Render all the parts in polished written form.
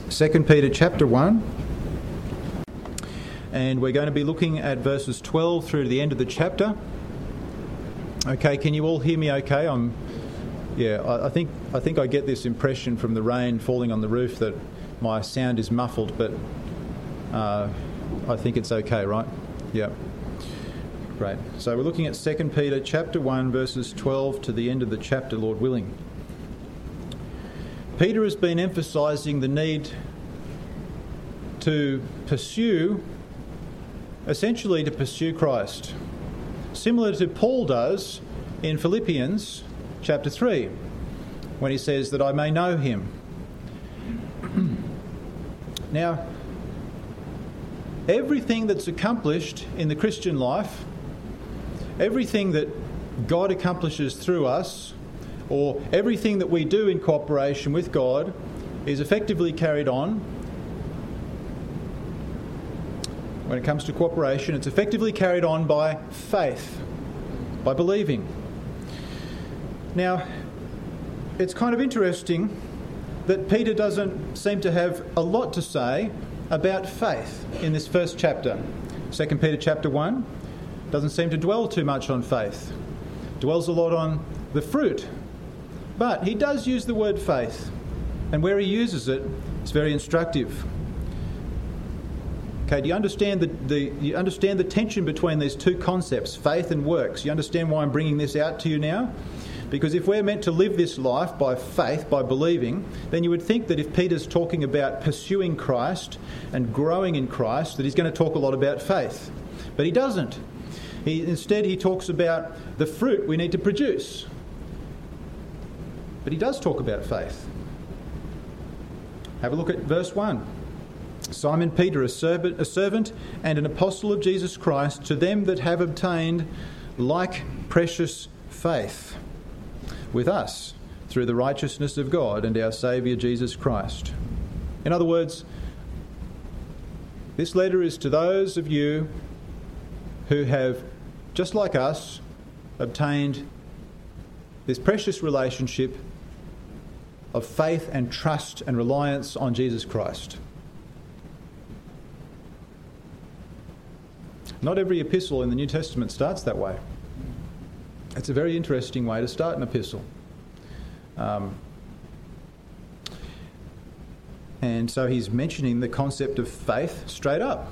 2 Peter chapter 1, and we're going to be looking at verses 12 through to the end of the chapter. Okay, can you all hear me okay? I think I get this impression from the rain falling on the roof that my sound is muffled, but I think it's okay, right? Yeah. Great. So we're looking at 2 Peter chapter 1, verses 12 to the end of the chapter, Lord willing. Peter has been emphasising the need to pursue Christ, similar to Paul does in Philippians chapter 3, when he says that I may know him. Now, everything that's accomplished in the Christian life, everything that God accomplishes through us, or everything that we do in cooperation with God, is effectively carried on. When it comes to cooperation, it's effectively carried on by faith, by believing. Now, it's kind of interesting that Peter doesn't seem to have a lot to say about faith in this first chapter. 2 Peter chapter 1 doesn't seem to dwell too much on faith. Dwells a lot on the fruit. But he does use the word faith, and where he uses it, it's very instructive. Okay, do you understand the tension between these two concepts, faith and works? You understand why I'm bringing this out to you now? Because if we're meant to live this life by faith, by believing, then you would think that if Peter's talking about pursuing Christ and growing in Christ, that he's going to talk a lot about faith. But he doesn't. Instead, he talks about the fruit we need to produce. But he does talk about faith. Have a look at verse 1. Simon Peter, a servant and an apostle of Jesus Christ, to them that have obtained like precious faith with us through the righteousness of God and our Saviour Jesus Christ. In other words, this letter is to those of you who have, just like us, obtained this precious relationship of faith and trust and reliance on Jesus Christ. Not every epistle in the New Testament starts that way. It's a very interesting way to start an epistle. And so he's mentioning the concept of faith straight up.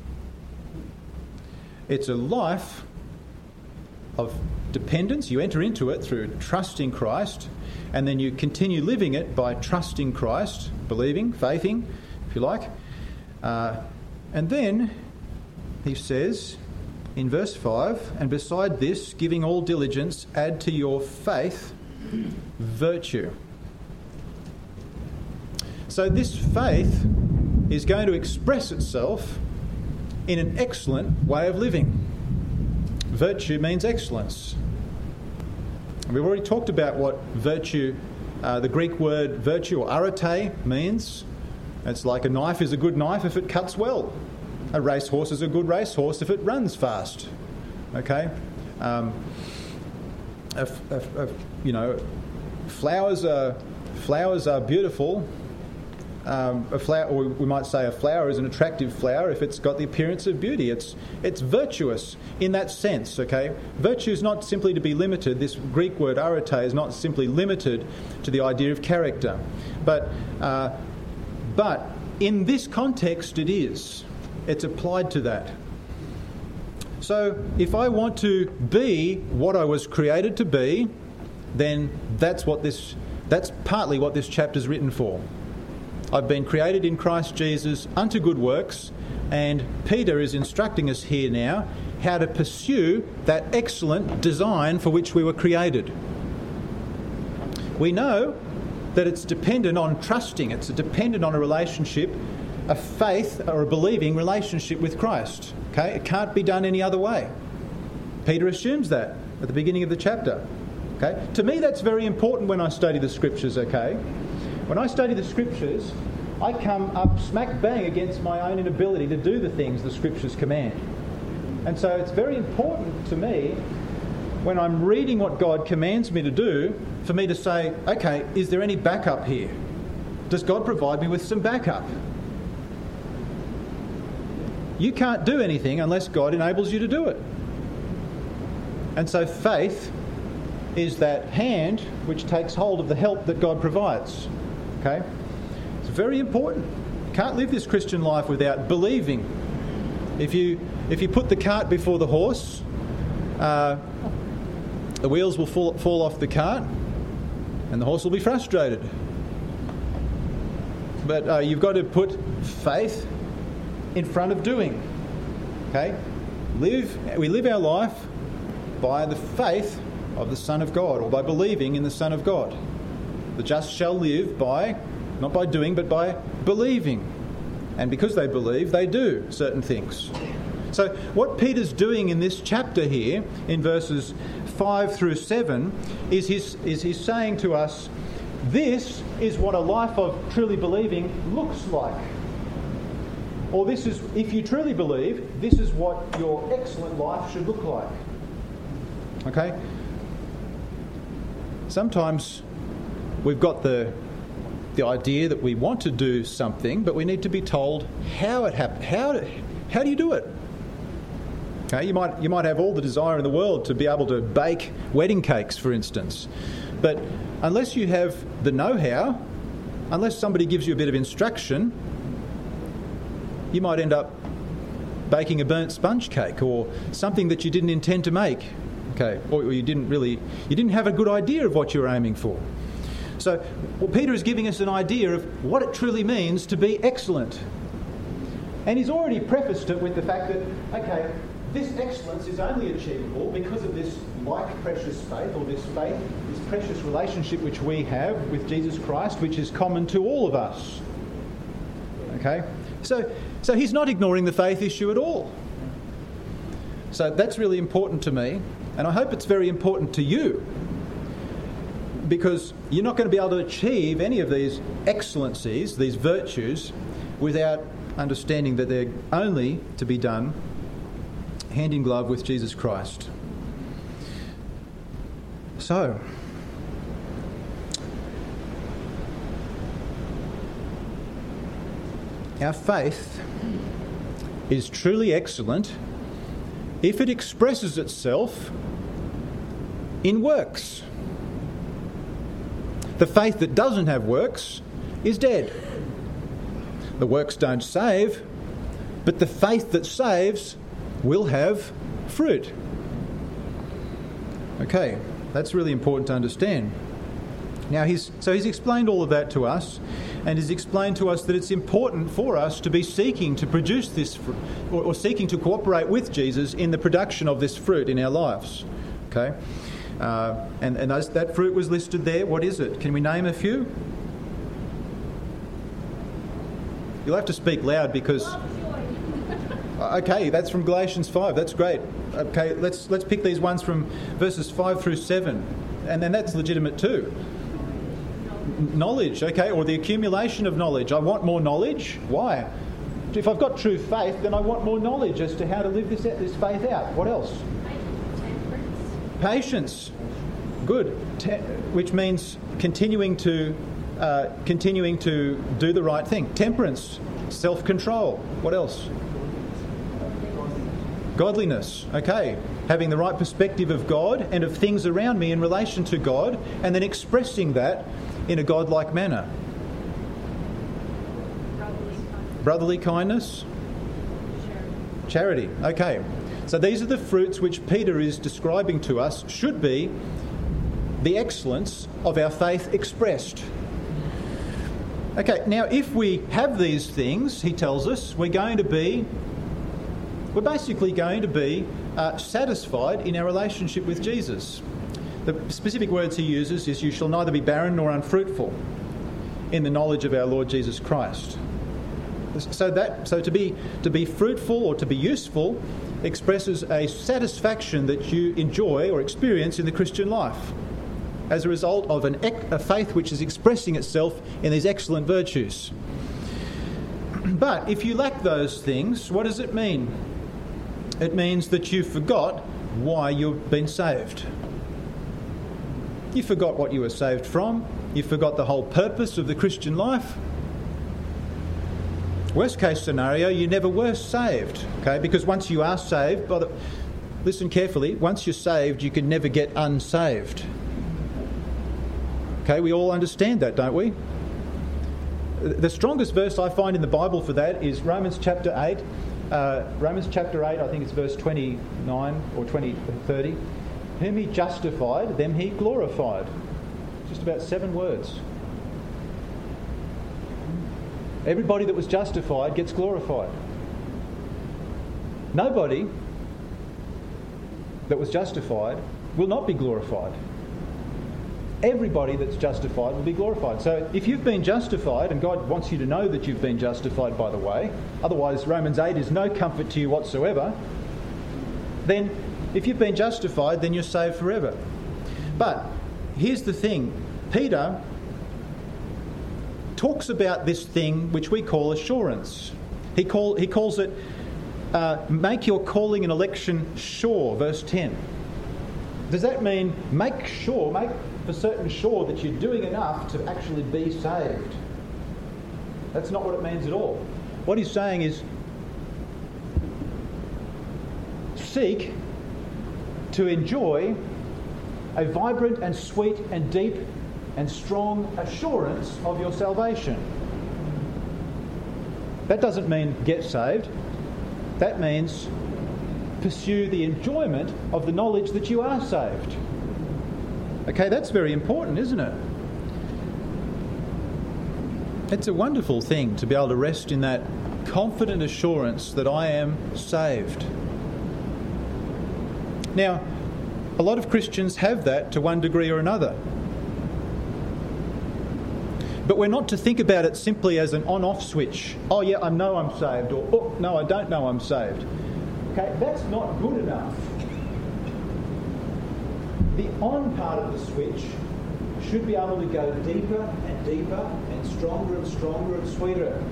It's a life of dependence. You enter into it through trusting Christ, and then you continue living it by trusting Christ, believing, faithing, if you like. And then he says in verse 5, and beside this, giving all diligence, add to your faith virtue. So this faith is going to express itself in an excellent way of living. Virtue means excellence. We've already talked about what virtue, the Greek word virtue or arete means. It's like a knife is a good knife if it cuts well. A racehorse is a good racehorse if it runs fast. Okay? Flowers are beautiful. A flower, or we might say a flower is an attractive flower if it's got the appearance of beauty. It's virtuous in that sense, okay? Virtue is not simply to be limited. This Greek word arete is not simply limited to the idea of character. But in this context it is. It's applied to that. So if I want to be what I was created to be, then that's partly what this chapter is written for. I've been created in Christ Jesus unto good works, and Peter is instructing us here now how to pursue that excellent design for which we were created. We know that it's dependent on trusting, it's dependent on a relationship, a faith or a believing relationship with Christ. Okay? It can't be done any other way. Peter assumes that at the beginning of the chapter. Okay? To me that's very important when I study the Scriptures, okay? When I study the Scriptures, I come up smack bang against my own inability to do the things the Scriptures command. And so it's very important to me, when I'm reading what God commands me to do, for me to say, okay, is there any backup here? does God provide me with some backup? You can't do anything unless God enables you to do it. And so faith is that hand which takes hold of the help that God provides. Okay? It's very important. You can't live this Christian life without believing. If you put the cart before the horse, the wheels will fall off the cart and the horse will be frustrated. But you've got to put faith in front of doing. Okay? We live our life by the faith of the Son of God, or by believing in the Son of God. The just shall live by, not by doing, but by believing. And because they believe, they do certain things. So what Peter's doing in this chapter here, in verses 5 through 7, is he's saying to us, this is what a life of truly believing looks like. Or this is, if you truly believe, this is what your excellent life should look like. Okay? Sometimes we've got the idea that we want to do something, but we need to be told how it happens. How do you do it? Okay, you might have all the desire in the world to be able to bake wedding cakes, for instance, but unless you have the know-how, unless somebody gives you a bit of instruction, you might end up baking a burnt sponge cake or something that you didn't intend to make. Okay, or you didn't have a good idea of what you were aiming for. So, Peter is giving us an idea of what it truly means to be excellent. And he's already prefaced it with the fact that, okay, this excellence is only achievable because of this like-precious faith, or this precious relationship which we have with Jesus Christ, which is common to all of us. Okay? So he's not ignoring the faith issue at all. So that's really important to me, and I hope it's very important to you, because you're not going to be able to achieve any of these excellencies, these virtues, without understanding that they're only to be done hand in glove with Jesus Christ. So, our faith is truly excellent if it expresses itself in works. The faith that doesn't have works is dead. The works don't save, but the faith that saves will have fruit. Okay, that's really important to understand. Now, he's explained all of that to us, and he's explained to us that it's important for us to be seeking to produce this fruit, or seeking to cooperate with Jesus in the production of this fruit in our lives. Okay, and that fruit was listed there. What is it? Can we name a few? You'll have to speak loud because. Okay, that's from Galatians 5. That's great. Okay, let's pick these ones from verses 5 through 7, and then that's legitimate too. Knowledge, okay, or the accumulation of knowledge. I want more knowledge. Why? If I've got true faith, then I want more knowledge as to how to live this faith out. What else? Patience. Good. Which means continuing to do the right thing. Temperance. Self-control. What else? Godliness. Okay. Having the right perspective of God and of things around me in relation to God, and then expressing that in a God-like manner. Brotherly kindness. Charity. Okay. So these are the fruits which Peter is describing to us should be the excellence of our faith expressed. Okay, now if we have these things, he tells us, we're basically going to be satisfied in our relationship with Jesus. The specific words he uses is, you shall neither be barren nor unfruitful in the knowledge of our Lord Jesus Christ. So to be fruitful or to be useful expresses a satisfaction that you enjoy or experience in the Christian life as a result of a faith which is expressing itself in these excellent virtues. But if you lack those things, what does it mean? It means that you forgot why you've been saved. You forgot what you were saved from. You forgot the whole purpose of the Christian life. Worst case scenario, you never were saved, okay? Because once you are saved, listen carefully, once you're saved, you can never get unsaved. Okay, we all understand that, don't we? The strongest verse I find in the Bible for that is Romans chapter 8. Romans chapter 8, I think it's verse 29 or 30. Whom he justified, them he glorified. Just about 7 words. Everybody that was justified gets glorified. Nobody that was justified will not be glorified. Everybody that's justified will be glorified. So if you've been justified, and God wants you to know that you've been justified, by the way, otherwise Romans 8 is no comfort to you whatsoever, then if you've been justified, then you're saved forever. But here's the thing. Peter talks about this thing which we call assurance. He calls it make your calling and election sure, verse 10. Does that mean make for certain sure that you're doing enough to actually be saved? That's not what it means at all. What he's saying is seek to enjoy a vibrant and sweet and deep and strong assurance of your salvation. That doesn't mean get saved. That means pursue the enjoyment of the knowledge that you are saved. Okay, that's very important, isn't it? It's a wonderful thing to be able to rest in that confident assurance that I am saved. Now, a lot of Christians have that to one degree or another. But we're not to think about it simply as an on-off switch. Oh yeah, I know I'm saved, or oh no, I don't know I'm saved. Okay, that's not good enough. The on part of the switch should be able to go deeper and deeper and stronger and sweeter.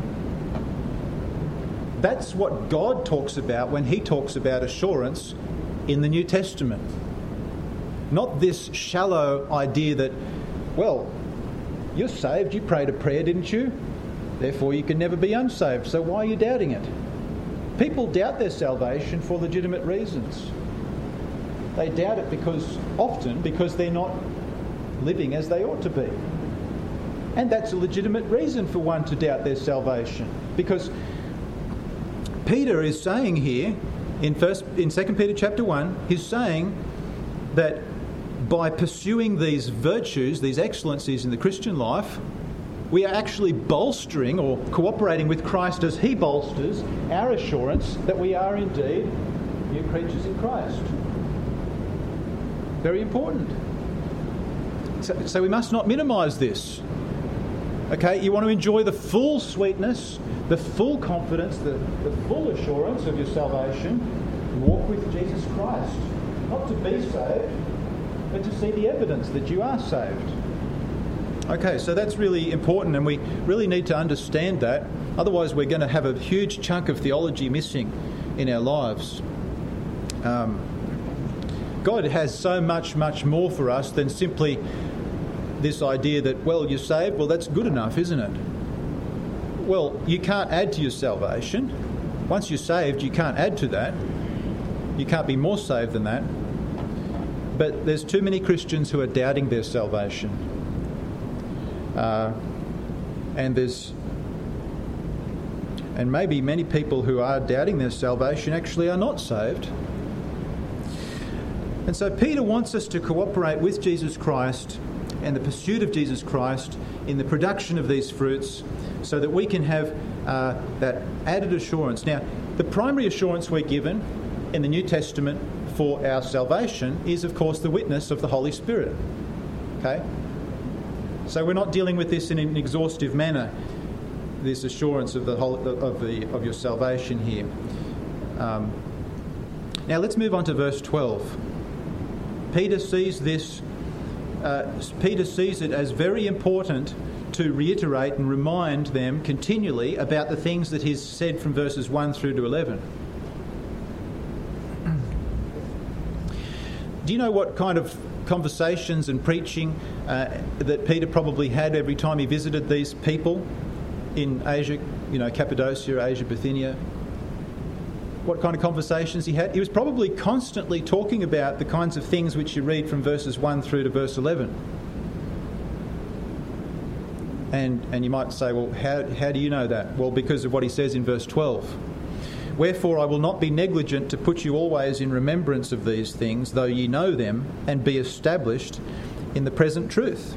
That's what God talks about when he talks about assurance in the New Testament. Not this shallow idea that, well, you're saved, you prayed a prayer, didn't you? Therefore you can never be unsaved, so why are you doubting it? People doubt their salvation for legitimate reasons. They doubt it often because they're not living as they ought to be. And that's a legitimate reason for one to doubt their salvation. Because Peter is saying here, in 2 Peter chapter 1, he's saying that by pursuing these virtues, these excellencies in the Christian life, we are actually bolstering or cooperating with Christ as he bolsters our assurance that we are indeed new creatures in Christ. Very important. So we must not minimise this. Okay, you want to enjoy the full sweetness, the full confidence, the full assurance of your salvation. Walk with Jesus Christ. Not to be saved, but to see the evidence that you are saved. Okay, so that's really important, and we really need to understand that. Otherwise, we're going to have a huge chunk of theology missing in our lives. God has so much more for us than simply this idea that, well, you're saved, well, that's good enough, isn't it? Well, you can't add to your salvation. Once you're saved, you can't add to that. You can't be more saved than that. But there's too many Christians who are doubting their salvation. And maybe many people who are doubting their salvation actually are not saved. And so Peter wants us to cooperate with Jesus Christ and the pursuit of Jesus Christ in the production of these fruits so that we can have that added assurance. Now, the primary assurance we're given in the New Testament for our salvation is, of course, the witness of the Holy Spirit. Okay? So we're not dealing with this in an exhaustive manner, this assurance of of your salvation here. Now let's move on to verse 12. Peter sees this. Peter sees it as very important to reiterate and remind them continually about the things that he's said from verses 1 through to 11. Do you know what kind of conversations and preaching that Peter probably had every time he visited these people in Asia, Cappadocia, Asia, Bithynia. What kind of conversations he had? He was probably constantly talking about the kinds of things which you read from verses 1 through to verse 11. And you might say, well, how do you know that? Well, because of what he says in verse 12. Wherefore I will not be negligent to put you always in remembrance of these things, though ye know them, and be established in the present truth.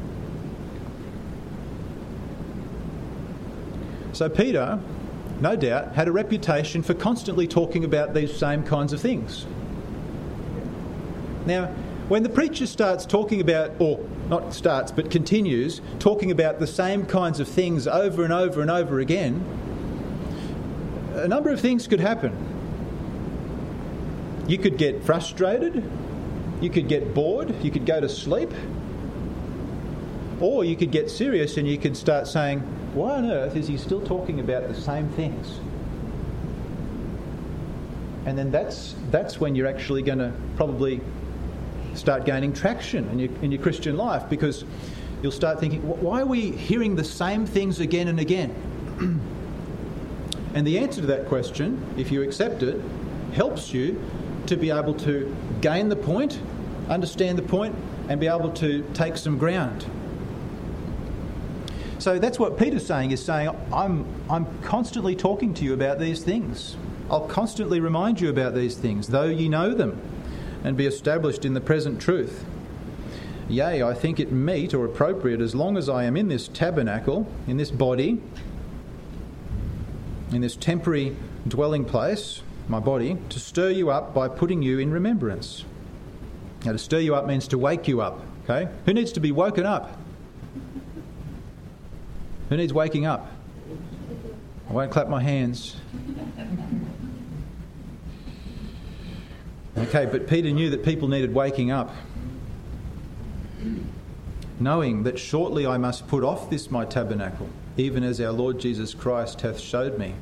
So Peter, no doubt, had a reputation for constantly talking about these same kinds of things. Now, when the preacher starts talking about, or not starts, but continues talking about the same kinds of things over and over and over again, a number of things could happen. You could get frustrated, you could get bored, you could go to sleep, or you could get serious and you could start saying, why on earth is he still talking about the same things? And then that's when you're actually going to probably start gaining traction in your Christian life, because you'll start thinking, why are we hearing the same things again and again? And the answer to that question, if you accept it, helps you to be able to gain the point, understand the point, and be able to take some ground. So that's what Peter's saying, is saying, I'm constantly talking to you about these things. I'll constantly remind you about these things, though ye know them, and be established in the present truth. Yea, I think it meet or appropriate, as long as I am in this tabernacle, in this body, in this temporary dwelling place, my body, to stir you up by putting you in remembrance. Now, to stir you up means to wake you up, okay? Who needs to be woken up? Who needs waking up? I won't clap my hands. Okay, but Peter knew that people needed waking up. Knowing that shortly I must put off this my tabernacle, even as our Lord Jesus Christ hath showed me.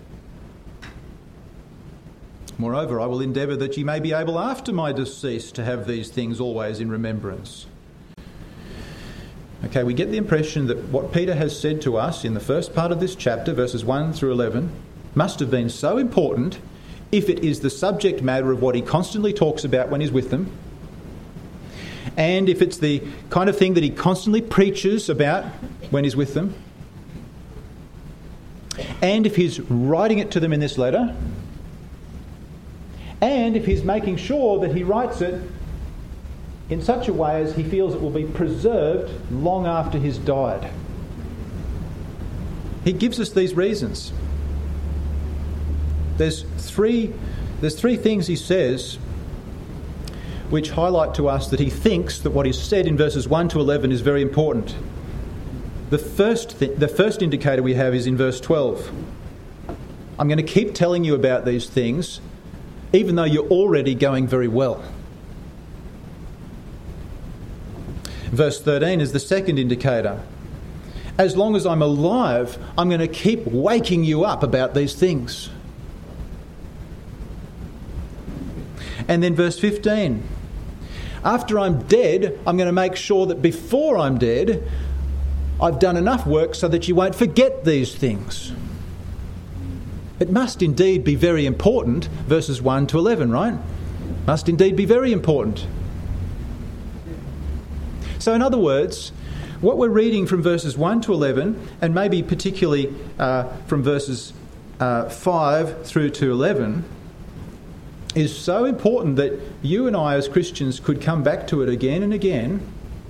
Moreover, I will endeavour that ye may be able after my decease to have these things always in remembrance. Okay, we get the impression that what Peter has said to us in the first part of this chapter, verses 1 through 11, must have been so important, if it is the subject matter of what he constantly talks about when he's with them, and if it's the kind of thing that he constantly preaches about when he's with them, and if he's writing it to them in this letter, and if he's making sure that he writes it in such a way as he feels it will be preserved long after he's died. He gives us these reasons. There's three things he says which highlight to us that he thinks that what is said in verses 1 to 11 is very important. The first indicator we have is in verse 12. I'm going to keep telling you about these things, even though you're already going very well. Verse 13 is the second indicator. As long as I'm alive, I'm going to keep waking you up about these things. And then verse 15. After I'm dead, I'm going to make sure that before I'm dead, I've done enough work so that you won't forget these things. It must indeed be very important, verses 1 to 11, right? Must indeed be very important. So in other words, what we're reading from verses 1 to 11, and maybe particularly from verses 5 through to 11, is so important that you and I as Christians could come back to it again and again,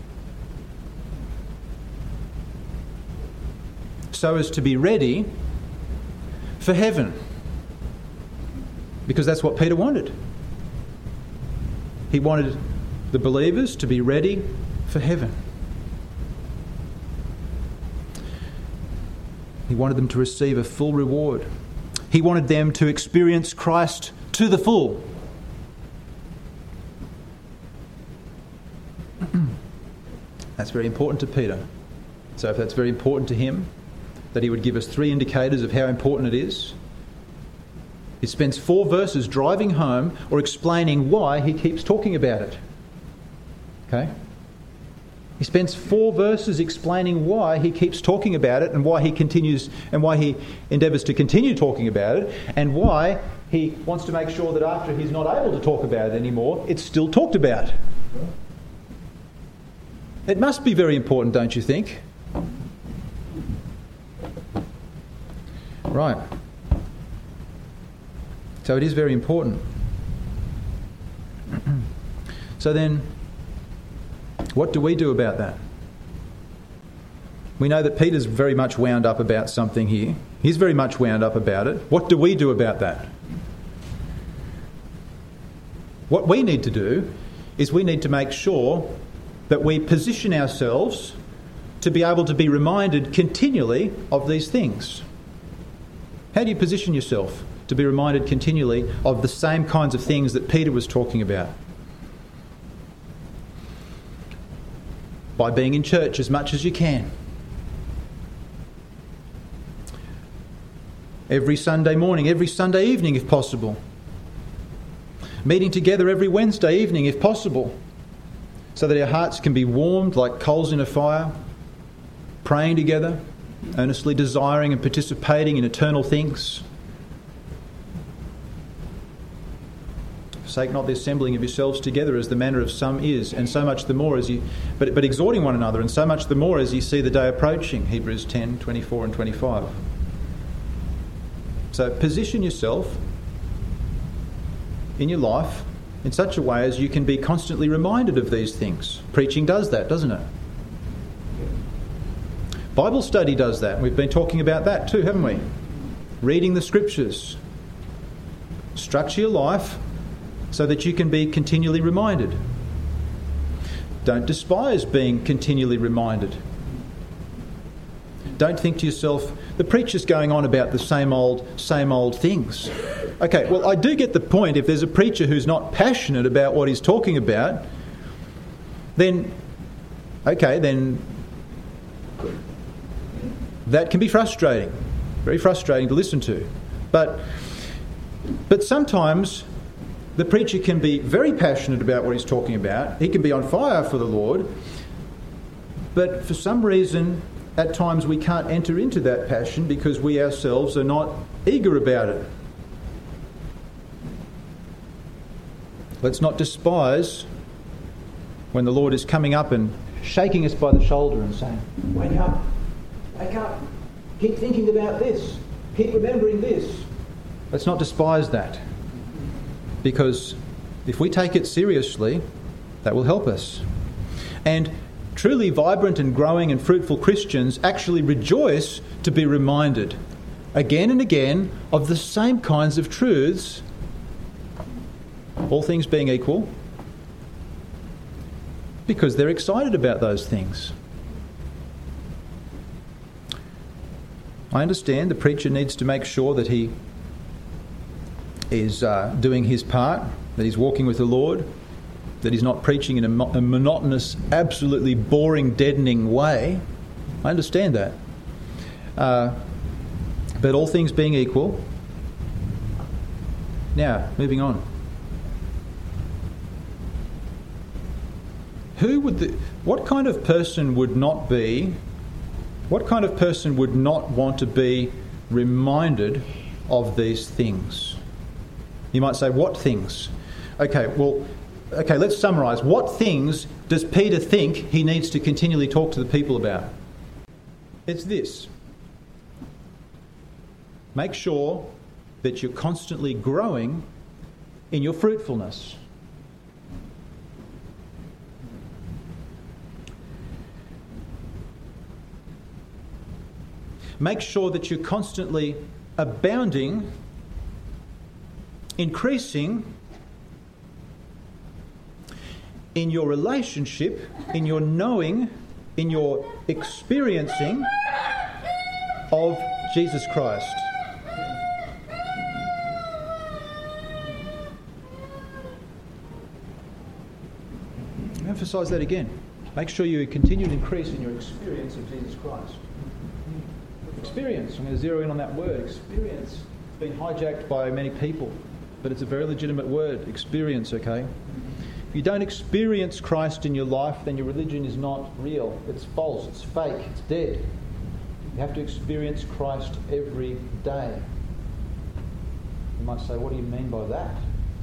so as to be ready for heaven. Because that's what Peter wanted. He wanted the believers to be ready for heaven. He wanted them to receive a full reward. He wanted them to experience Christ to the full. That's very important to Peter. So if that's very important to him, that he would give us 3 indicators of how important it is. He spends 4 verses driving home or explaining why he keeps talking about it. Okay? He spends 4 verses explaining why he keeps talking about it and why he continues and why he endeavours to continue talking about it and why he wants to make sure that after he's not able to talk about it anymore, it's still talked about. It must be very important, don't you think? Right. So it is very important. So then, what do we do about that? We know that Peter's very much wound up about something here. He's very much wound up about it. What do we do about that? What we need to do is we need to make sure that we position ourselves to be able to be reminded continually of these things. How do you position yourself to be reminded continually of the same kinds of things that Peter was talking about? By being in church as much as you can. Every Sunday morning, every Sunday evening if possible. Meeting together every Wednesday evening if possible, so that our hearts can be warmed like coals in a fire, praying together, earnestly desiring and participating in eternal things. Forsake not the assembling of yourselves together as the manner of some is, and so much the more as you... But exhorting one another, and so much the more as you see the day approaching. Hebrews 10, 24 and 25. So position yourself in your life in such a way as you can be constantly reminded of these things. Preaching does that, doesn't it? Bible study does that. We've been talking about that too, haven't we? Reading the scriptures. Structure your life so that you can be continually reminded. Don't despise being continually reminded. Don't think to yourself, the preacher's going on about the same old things. Okay, well, I do get the point. If there's a preacher who's not passionate about what he's talking about, then that can be frustrating. Very frustrating to listen to. But sometimes the preacher can be very passionate about what he's talking about. He can be on fire for the Lord. But for some reason, at times we can't enter into that passion because we ourselves are not eager about it. Let's not despise when the Lord is coming up and shaking us by the shoulder and saying, wake up, keep thinking about this, keep remembering this. Let's not despise that. Because if we take it seriously, that will help us. And truly vibrant and growing and fruitful Christians actually rejoice to be reminded again and again of the same kinds of truths, all things being equal, because they're excited about those things. I understand the preacher needs to make sure that he is doing his part, that he's walking with the Lord, that he's not preaching in a monotonous, absolutely boring, deadening way. I understand that. But all things being equal. Now, moving on. What kind of person would not want to be reminded of these things? You might say, what things? Okay, let's summarise. What things does Peter think he needs to continually talk to the people about? It's this. Make sure that you're constantly growing in your fruitfulness. Make sure that you're constantly abounding, increasing in your relationship, in your knowing, in your experiencing of Jesus Christ. Emphasise that again. Make sure you continue to increase in your experience of Jesus Christ. Experience. I'm going to zero in on that word. Experience. It's been hijacked by many people, but it's a very legitimate word. Experience, okay? If you don't experience Christ in your life, then your religion is not real. It's false, it's fake, it's dead. You have to experience Christ every day. You might say, what do you mean by that?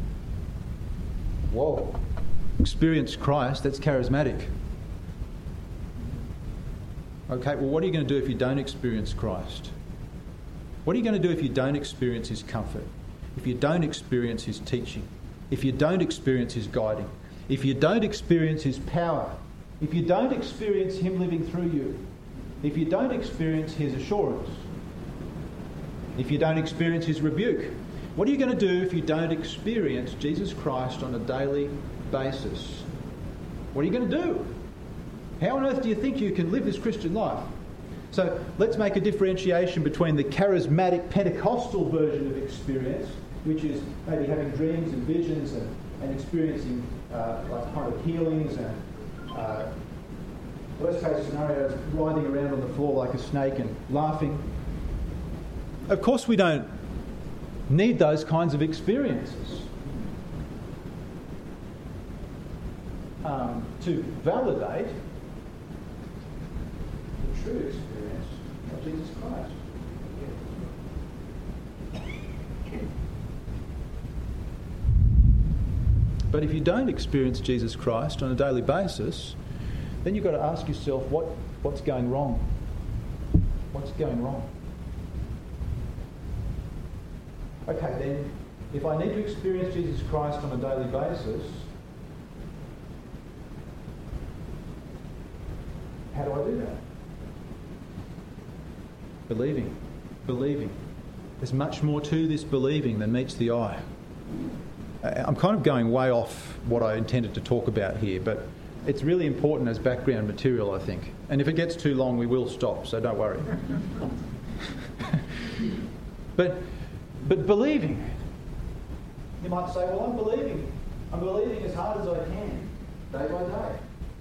Whoa. Experience Christ, that's charismatic. Okay, well, what are you going to do if you don't experience Christ? What are you going to do if you don't experience His comfort? If you don't experience His teaching? If you don't experience His guiding? If you don't experience His power? If you don't experience Him living through you? If you don't experience His assurance? If you don't experience His rebuke? What are you going to do if you don't experience Jesus Christ on a daily basis? What are you going to do? How on earth do you think you can live this Christian life? So let's make a differentiation between the charismatic Pentecostal version of experience, which is maybe having dreams and visions and experiencing like kind of healings and worst case scenarios, writhing around on the floor like a snake and laughing. Of course we don't need those kinds of experiences to validate the true experience of Jesus Christ. But if you don't experience Jesus Christ on a daily basis, then you've got to ask yourself, what's going wrong? What's going wrong? Okay, then, if I need to experience Jesus Christ on a daily basis, how do I do that? Believing. Believing. There's much more to this believing than meets the eye. I'm kind of going way off what I intended to talk about here, but it's really important as background material, I think. And if it gets too long, we will stop, so don't worry. But believing. You might say, well, I'm believing. I'm believing as hard as I can, day by day.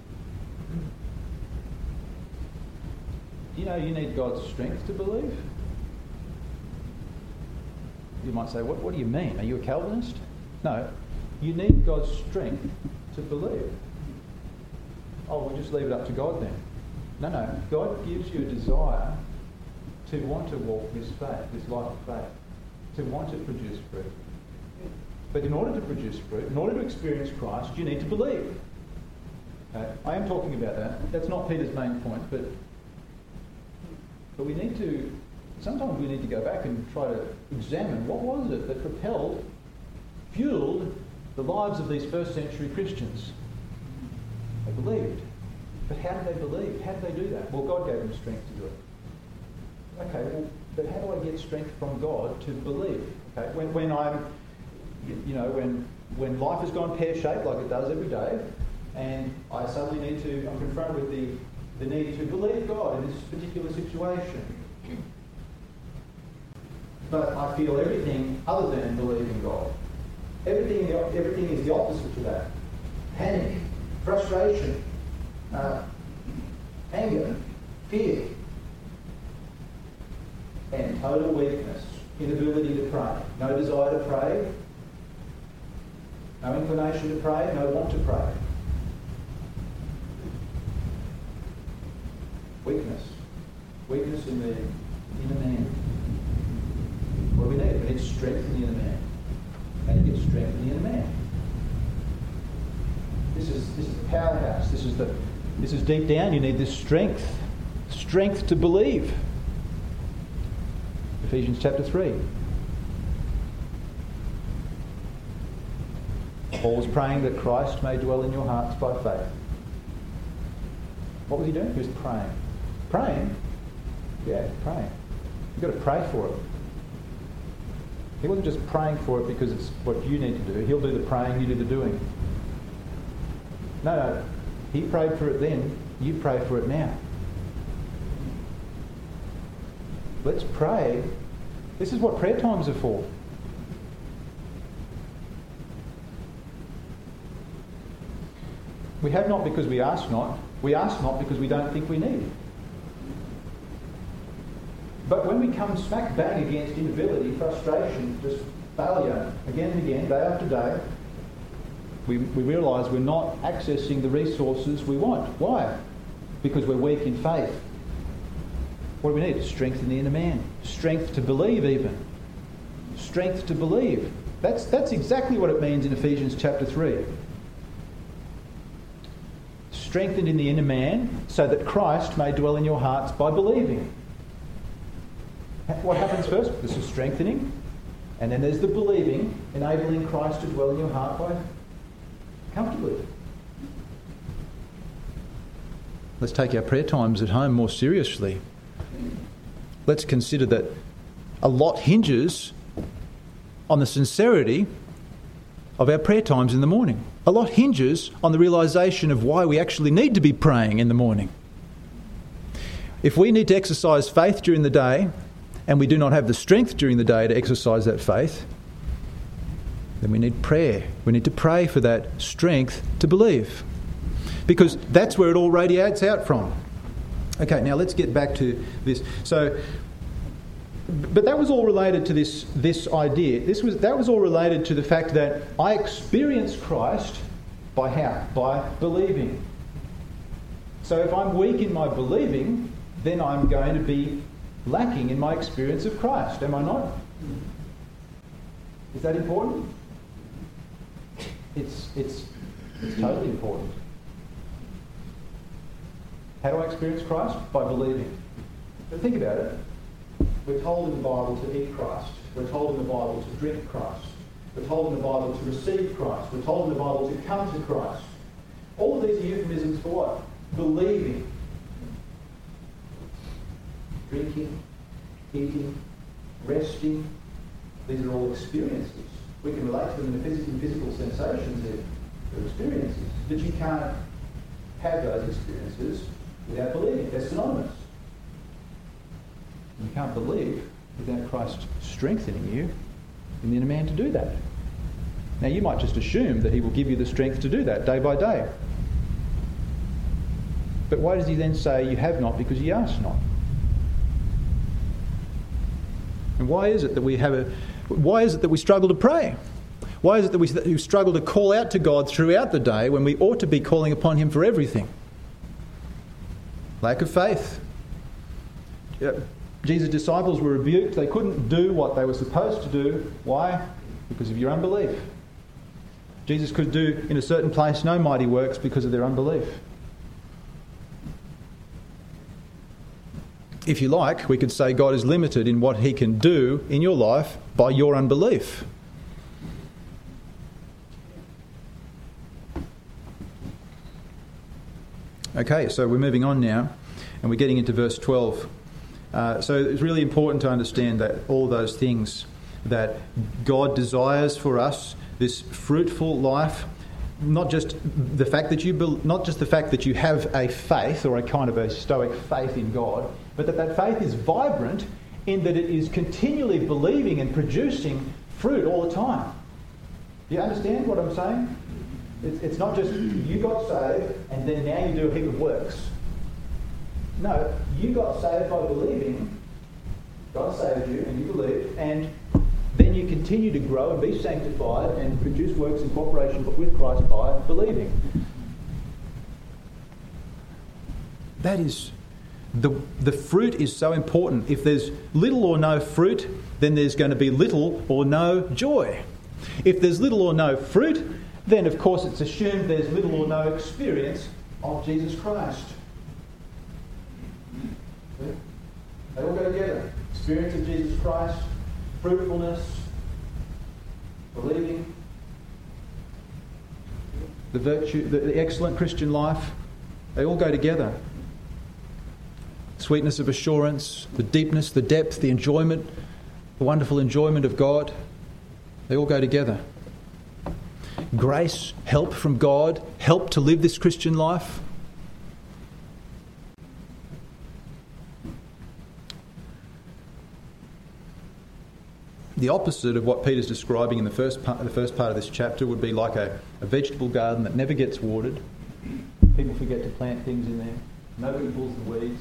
You know you need God's strength to believe? You might say, what do you mean? Are you a Calvinist? No. You need God's strength to believe. Oh, we'll just leave it up to God then. No. God gives you a desire to want to walk this faith, this life of faith, to want to produce fruit. But in order to produce fruit, in order to experience Christ, you need to believe. Okay? I am talking about that. That's not Peter's main point, but we need to, sometimes we need to go back and try to examine what was it that fueled the lives of these first century Christians. They believed. But how did they believe? How did they do that? Well, God gave them strength to do it. Okay, well, but how do I get strength from God to believe? Okay, when I'm, when life has gone pear-shaped like it does every day, and I suddenly I'm confronted with the need to believe God in this particular situation. But I feel everything other than believing God. Everything is the opposite to that. Panic, frustration, anger, fear, and total weakness, inability to pray, no desire to pray, no inclination to pray, no want to pray. Weakness in the inner man. What do we need? We need strength in the inner man. How do you get strength in the inner man? This is the powerhouse. This is deep down. You need this strength to believe. Ephesians chapter 3. Paul was praying that Christ may dwell in your hearts by faith. What was he doing? He was praying. Praying? Yeah, praying. You've got to pray for it. He wasn't just praying for it because it's what you need to do. He'll do the praying, you do the doing. No. He prayed for it then. You pray for it now. Let's pray. This is what prayer times are for. We have not because we ask not. We ask not because we don't think we need. But when we come smack bang against inability, frustration, just failure, again and again, day after day, we realise we're not accessing the resources we want. Why? Because we're weak in faith. What do we need? Strength in the inner man. Strength to believe even. Strength to believe. That's exactly what it means in Ephesians chapter 3. Strengthened in the inner man so that Christ may dwell in your hearts by believing. What happens first? This is strengthening. And then there's the believing, enabling Christ to dwell in your heart by comfortably. Let's take our prayer times at home more seriously. Let's consider that a lot hinges on the sincerity of our prayer times in the morning. A lot hinges on the realisation of why we actually need to be praying in the morning. If we need to exercise faith during the day, and we do not have the strength during the day to exercise that faith, then we need prayer. We need to pray for that strength to believe. Because that's where it all radiates out from. Okay, now let's get back to this. But that was all related to this idea. That was all related to the fact that I experience Christ by how? By believing. So if I'm weak in my believing, then I'm going to be lacking in my experience of Christ, am I not? Is that important? It's totally important. How do I experience Christ? By believing. But think about it. We're told in the Bible to eat Christ. We're told in the Bible to drink Christ. We're told in the Bible to receive Christ. We're told in the Bible to come to Christ. All of these are euphemisms for what? Believing. Drinking, eating, resting. These are all experiences. We can relate to them in physical sensations. They're experiences. But you can't have those experiences without believing. They're synonymous. You can't believe without Christ strengthening you in the inner man to do that. Now you might just assume that he will give you the strength to do that day by day. But why does he then say you have not because ye ask not? And why is it that we struggle to pray? Why is it that we struggle to call out to God throughout the day when we ought to be calling upon him for everything? Lack of faith. Jesus' disciples were rebuked. They couldn't do what they were supposed to do. Why? Because of your unbelief. Jesus could do in a certain place no mighty works because of their unbelief. If you like, we could say God is limited in what he can do in your life by your unbelief. Okay, so we're moving on now, and we're getting into verse 12. So it's really important to understand that all those things that God desires for us, this fruitful life, not just the fact that you have a faith or a kind of a stoic faith in God, but that faith is vibrant in that it is continually believing and producing fruit all the time. Do you understand what I'm saying? It's not just you got saved and then now you do a heap of works. No, you got saved by believing. God saved you and you believed, and then you continue to grow and be sanctified and produce works in cooperation with Christ by believing. That is, the fruit is so important. If there's little or no fruit, then there's going to be little or no joy. If there's little or no fruit, then of course it's assumed there's little or no experience of Jesus Christ. They all go together. Experience of Jesus Christ, fruitfulness, believing, the virtue, the excellent Christian life, they all go together. Sweetness of assurance, the deepness, the depth, the enjoyment, the wonderful enjoyment of God, they all go together. Grace, help from God, help to live this Christian life. The opposite of what Peter's describing in the first part of this chapter would be like a vegetable garden that never gets watered. People forget to plant things in there. Nobody pulls the weeds.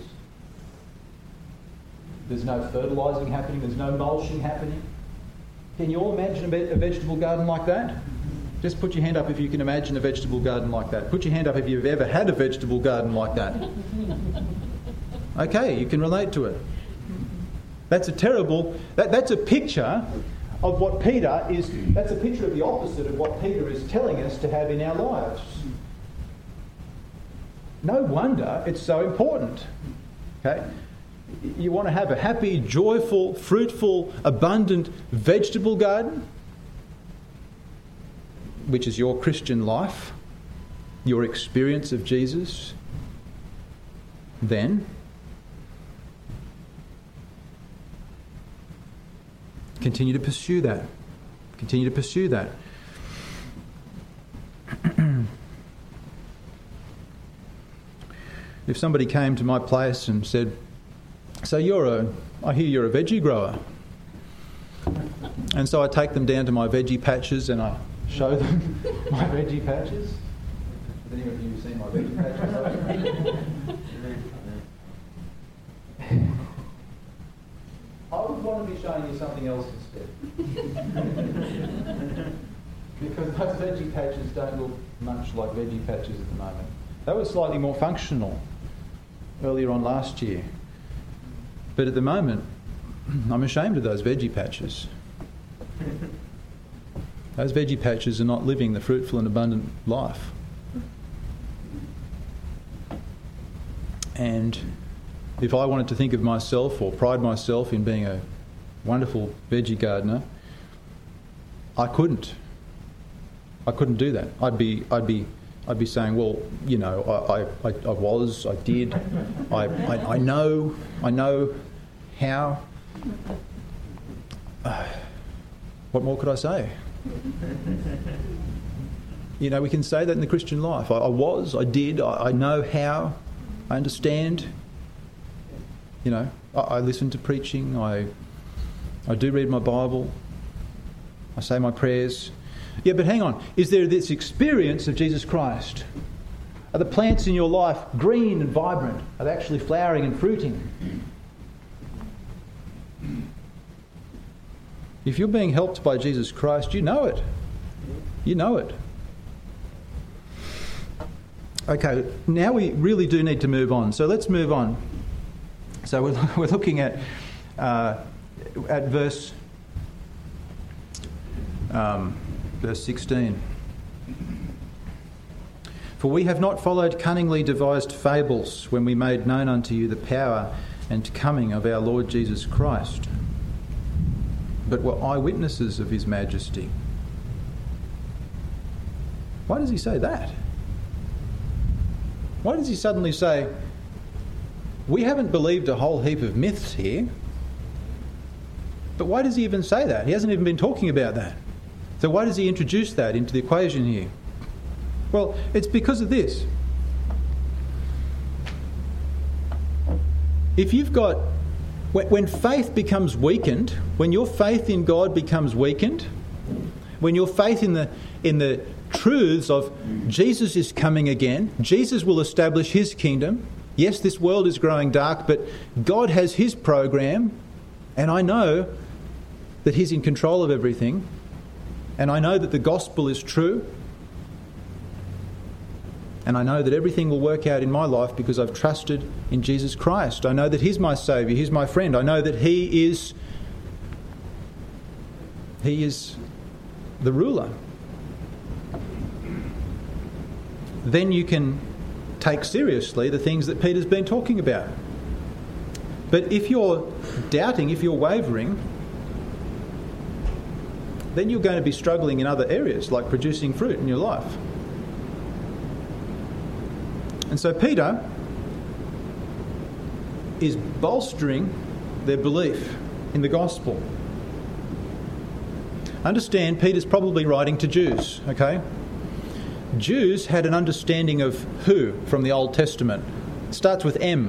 There's no fertilising happening. There's no mulching happening. Can you all imagine a vegetable garden like that? Just put your hand up if you can imagine a vegetable garden like that. Put your hand up if you've ever had a vegetable garden like that. Okay, you can relate to it. That's a terrible... That's a picture of what Peter is... That's a picture of the opposite of what Peter is telling us to have in our lives. No wonder it's so important. Okay? You want to have a happy, joyful, fruitful, abundant vegetable garden, which is your Christian life, your experience of Jesus, then continue to pursue that. Continue to pursue that. If somebody came to my place and said, "So I hear you're a veggie grower," and so I take them down to my veggie patches and I show them my veggie patches. Has anyone of you seen my veggie patches? I would want to be showing you something else instead. Because those veggie patches don't look much like veggie patches at the moment. They were slightly more functional earlier on last year. But at the moment, I'm ashamed of those veggie patches. Those veggie patches are not living the fruitful and abundant life. And if I wanted to think of myself or pride myself in being a wonderful veggie gardener, I couldn't. I couldn't do that. I'd be saying, well, you know, I did, I know how. What more could I say? You know, we can say that in the Christian life. I did, I know how, I understand. You know, I listen to preaching, I do read my Bible, I say my prayers. Yeah, but hang on. Is there this experience of Jesus Christ? Are the plants in your life green and vibrant? Are they actually flowering and fruiting? If you're being helped by Jesus Christ, you know it. You know it. Okay, now we really do need to move on. So let's move on. So we're looking at verse 16. For we have not followed cunningly devised fables when we made known unto you the power and coming of our Lord Jesus Christ, but were eyewitnesses of his majesty. Why does he say that? Why does he suddenly say, we haven't believed a whole heap of myths here? But why does he even say that? He hasn't even been talking about that. So why does he introduce that into the equation here? Well, it's because of this. If you've got... When faith becomes weakened, when your faith in God becomes weakened, when your faith in the truths of Jesus is coming again, Jesus will establish his kingdom. Yes, this world is growing dark, but God has his program, and I know that he's in control of everything, and I know that the gospel is true, and I know that everything will work out in my life because I've trusted in Jesus Christ. I know that he's my saviour, he's my friend. I know that he is the ruler. Then you can take seriously the things that Peter's been talking about. But if you're doubting, if you're wavering, then you're going to be struggling in other areas, like producing fruit in your life. And so Peter is bolstering their belief in the gospel. Understand, Peter's probably writing to Jews, okay? Jews had an understanding of who from the Old Testament. It starts with M.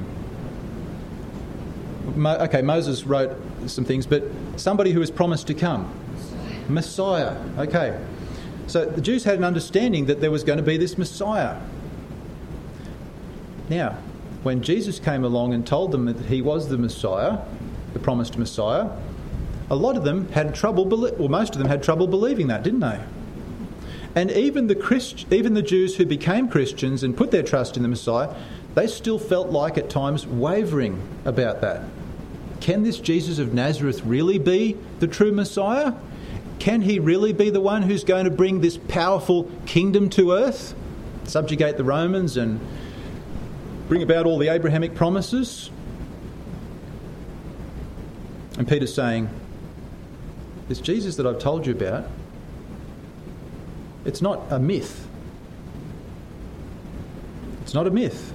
Moses wrote some things, but somebody who is promised to come. Messiah. Okay. So the Jews had an understanding that there was going to be this Messiah. Now, when Jesus came along and told them that he was the Messiah, the promised Messiah, a lot of them had trouble, most of them had trouble believing that, didn't they? And even the Jews who became Christians and put their trust in the Messiah, they still felt like at times wavering about that. Can this Jesus of Nazareth really be the true Messiah? Can he really be the one who's going to bring this powerful kingdom to earth, subjugate the Romans and bring about all the Abrahamic promises? And Peter's saying, this Jesus that I've told you about, it's not a myth. It's not a myth.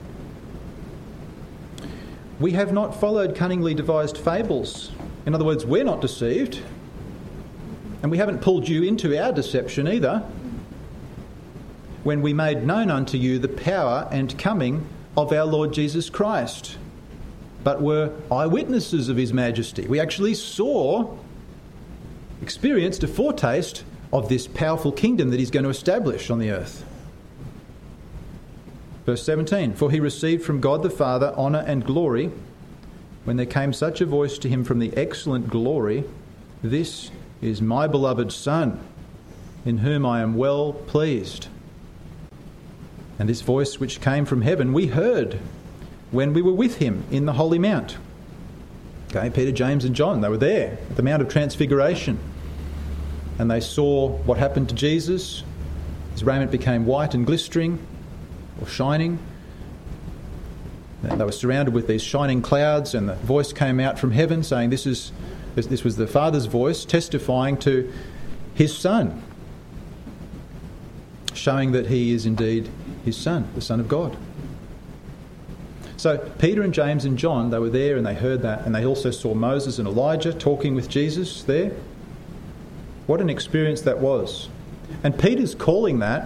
We have not followed cunningly devised fables. In other words, we're not deceived. And we haven't pulled you into our deception either, when we made known unto you the power and coming of our Lord Jesus Christ, but were eyewitnesses of his majesty. We actually experienced a foretaste of this powerful kingdom that he's going to establish on the earth. Verse 17, for he received from God the Father honour and glory, when there came such a voice to him from the excellent glory, this is my beloved Son, in whom I am well pleased. And this voice which came from heaven we heard when we were with him in the Holy Mount. Okay, Peter, James and John, they were there at the Mount of Transfiguration. And they saw what happened to Jesus. His raiment became white and glistering, or shining. They were surrounded with these shining clouds, and the voice came out from heaven saying, this was the Father's voice testifying to his Son, showing that he is indeed his Son, the Son of God. So Peter and James and John, they were there and they heard that, and they also saw Moses and Elijah talking with Jesus there. What an experience that was. And Peter's calling that,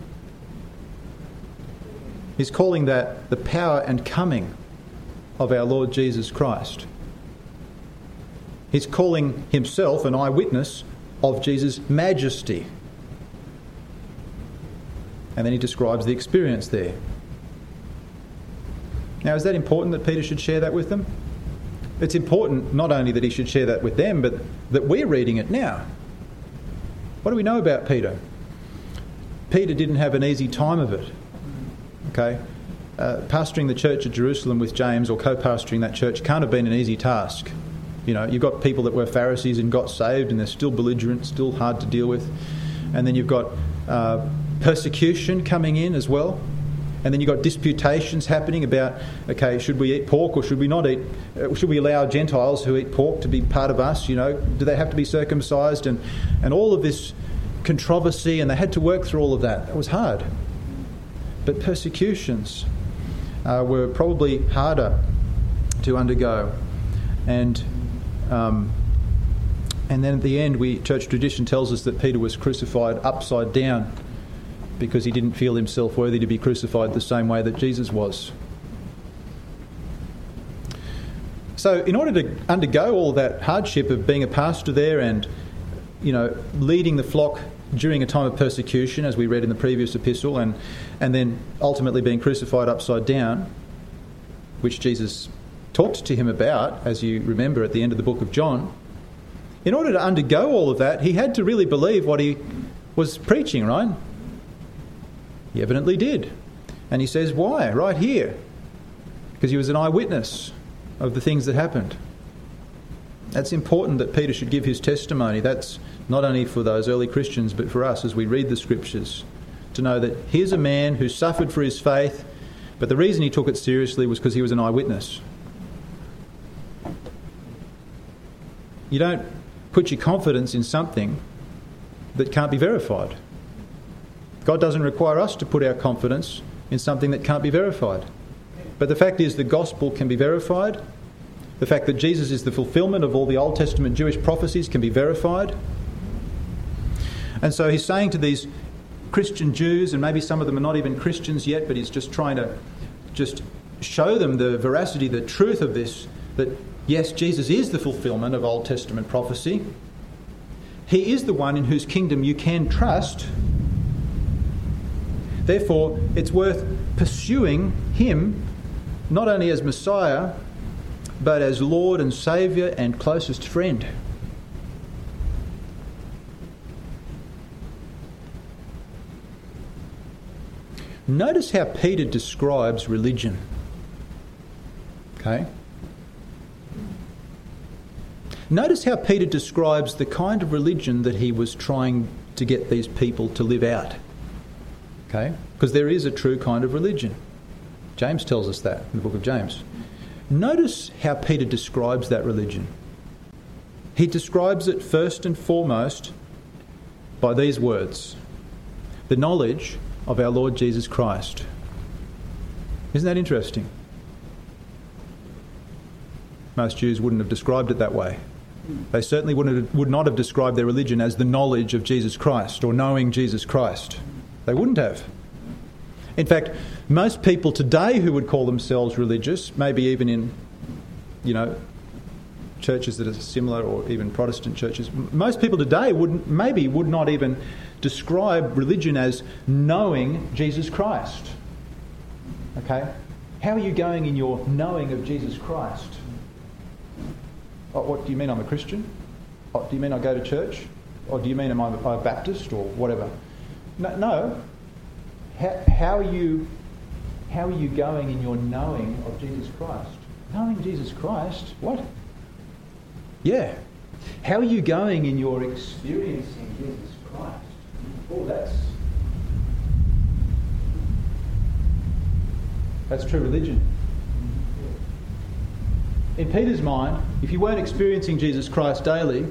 he's calling that the power and coming of our Lord Jesus Christ. He's calling himself an eyewitness of Jesus' majesty. And then he describes the experience there. Now, is that important that Peter should share that with them? It's important not only that he should share that with them, but that we're reading it now. What do we know about Peter? Peter didn't have an easy time of it. Okay? Pastoring the church at Jerusalem with James, or co-pastoring that church, can't have been an easy task. You know, you've got people that were Pharisees and got saved, and they're still belligerent, still hard to deal with. And then you've got persecution coming in as well. And then you've got disputations happening about, okay, should we eat pork or should we not eat? Should we allow Gentiles who eat pork to be part of us? You know, do they have to be circumcised? And all of this controversy, and they had to work through all of that. It was hard. But persecutions were probably harder to undergo. And then at the end, church tradition tells us that Peter was crucified upside down, because he didn't feel himself worthy to be crucified the same way that Jesus was. So in order to undergo all that hardship of being a pastor there and, you know, leading the flock during a time of persecution, as we read in the previous epistle, and then ultimately being crucified upside down, which Jesus talked to him about, as you remember at the end of the book of John, in order to undergo all of that, he had to really believe what he was preaching, right? He evidently did. And he says, why? Right here. Because he was an eyewitness of the things that happened. That's important that Peter should give his testimony. That's not only for those early Christians, but for us as we read the Scriptures, to know that here's a man who suffered for his faith, but the reason he took it seriously was because he was an eyewitness. You don't put your confidence in something that can't be verified. God doesn't require us to put our confidence in something that can't be verified. But the fact is, the gospel can be verified. The fact that Jesus is the fulfilment of all the Old Testament Jewish prophecies can be verified. And so he's saying to these Christian Jews, and maybe some of them are not even Christians yet, but he's just trying to just show them the veracity, the truth of this, that yes, Jesus is the fulfilment of Old Testament prophecy. He is the one in whose kingdom you can trust. Therefore, it's worth pursuing him not only as Messiah, but as Lord and Saviour and closest friend. Notice how Peter describes religion. Okay? Notice how Peter describes the kind of religion that he was trying to get these people to live out. Okay? Because there is a true kind of religion. James tells us that in the book of James. Notice how Peter describes that religion. He describes it first and foremost by these words: the knowledge of our Lord Jesus Christ. Isn't that interesting? Most Jews wouldn't have described it that way. They certainly would not have described their religion as the knowledge of Jesus Christ or knowing Jesus Christ. They wouldn't have. In fact, most people today who would call themselves religious, maybe even in, churches that are similar, or even Protestant churches, most people today would not even describe religion as knowing Jesus Christ. Okay? How are you going in your knowing of Jesus Christ? Oh, what do you mean, I'm a Christian? Oh, do you mean I go to church? Or do you mean I'm a Baptist or whatever? No. How are you going in your knowing of Jesus Christ? Knowing Jesus Christ? What? Yeah. How are you going in your experiencing Jesus Christ? Oh, that's true religion. In Peter's mind, if you weren't experiencing Jesus Christ daily,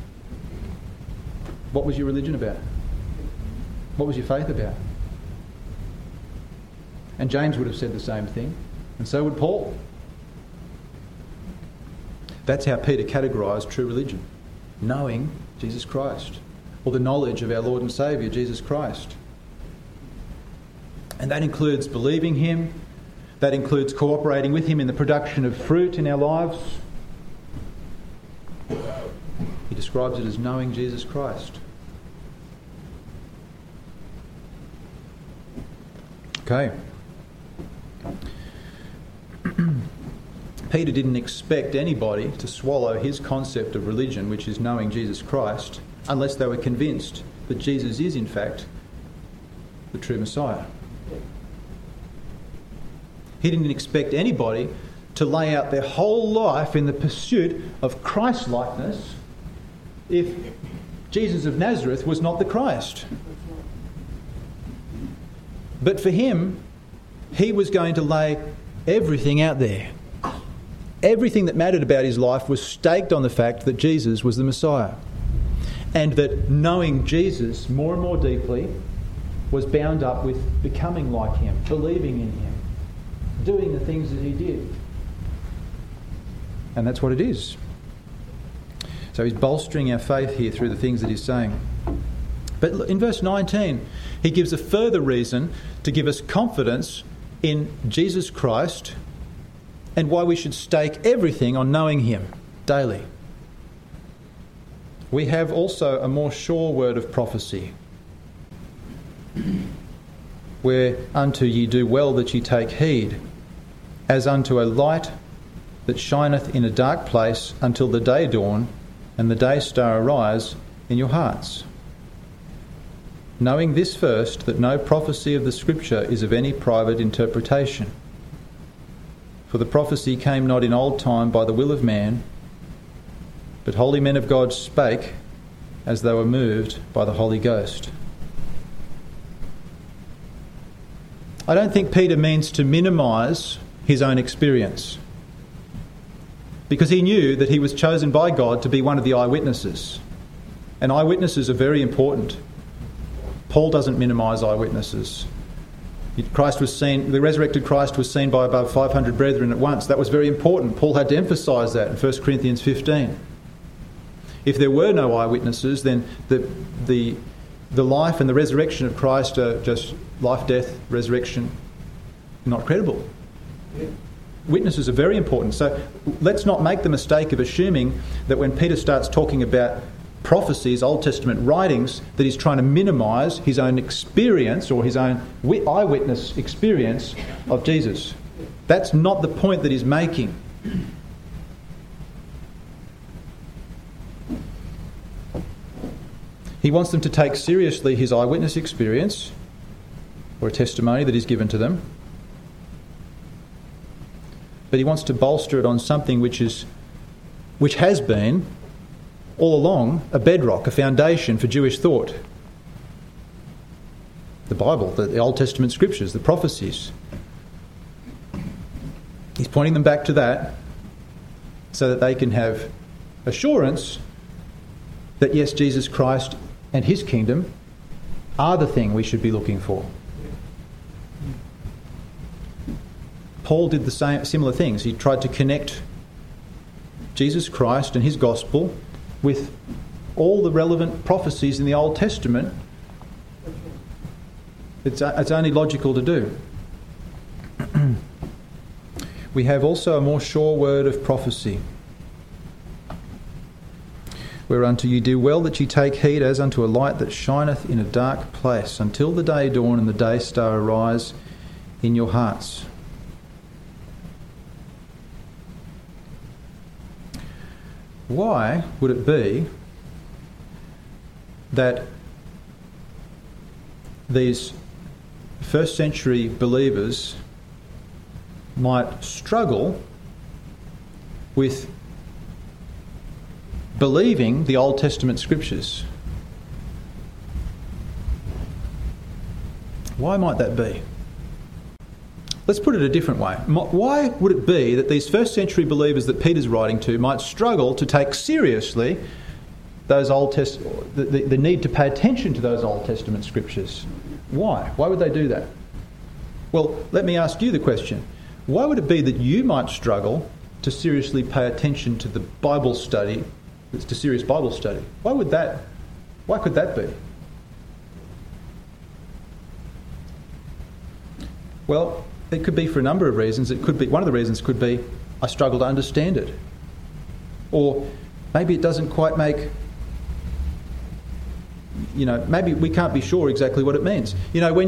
what was your religion about? What was your faith about? And James would have said the same thing, and so would Paul. That's how Peter categorised true religion: knowing Jesus Christ, or the knowledge of our Lord and Saviour, Jesus Christ. And that includes believing Him. That includes cooperating with Him in the production of fruit in our lives. He describes it as knowing Jesus Christ. Okay. Peter didn't expect anybody to swallow his concept of religion, which is knowing Jesus Christ, unless they were convinced that Jesus is, in fact, the true Messiah. He didn't expect anybody to lay out their whole life in the pursuit of Christ-likeness if Jesus of Nazareth was not the Christ. But for him, he was going to lay everything out there. Everything that mattered about his life was staked on the fact that Jesus was the Messiah. And that knowing Jesus more and more deeply was bound up with becoming like him, believing in him, doing the things that he did. And that's what it is. So he's bolstering our faith here through the things that he's saying. But in verse 19, he gives a further reason to give us confidence in Jesus Christ and why we should stake everything on knowing him daily. We have also a more sure word of prophecy, whereunto ye do well that ye take heed, as unto a light that shineth in a dark place until the day dawn and the day star arise in your hearts. Knowing this first, that no prophecy of the Scripture is of any private interpretation. For the prophecy came not in old time by the will of man, but holy men of God spake as they were moved by the Holy Ghost. I don't think Peter means to minimise his own experience, because he knew that he was chosen by God to be one of the eyewitnesses. And eyewitnesses are very important. Paul doesn't minimise eyewitnesses. Christ was seen, the resurrected Christ was seen by above 500 brethren at once. That was very important. Paul had to emphasise that in 1 Corinthians 15. If there were no eyewitnesses, then the life and the resurrection of Christ are just life, death, resurrection, not credible. Witnesses are very important. So let's not make the mistake of assuming that when Peter starts talking about prophecies, Old Testament writings, that he's trying to minimise his own experience or his own eyewitness experience of Jesus. That's not the point that he's making. He wants them to take seriously his eyewitness experience, or a testimony that is given to them. But he wants to bolster it on something which has been all along a bedrock, a foundation for Jewish thought. The Bible, the Old Testament scriptures, the prophecies. He's pointing them back to that so that they can have assurance that yes, Jesus Christ and his kingdom are the thing we should be looking for. Paul did similar things. He tried to connect Jesus Christ and his gospel with all the relevant prophecies in the Old Testament. It's only logical to do. We have also a more sure word of prophecy. Whereunto ye do well that ye take heed as unto a light that shineth in a dark place, until the day dawn and the day star arise in your hearts. Why would it be that these first century believers might struggle with believing the Old Testament scriptures? Why might that be? Let's put it a different way. Why would it be that these first century believers that Peter's writing to might struggle to take seriously those the need to pay attention to those Old Testament scriptures? Why? Why would they do that? Well, let me ask you the question. Why would it be that you might struggle to seriously pay attention to the Bible study, to serious Bible study? Why could that be? Well, it could be for a number of reasons. One of the reasons could be I struggle to understand it. Or maybe it doesn't quite make, maybe we can't be sure exactly what it means. When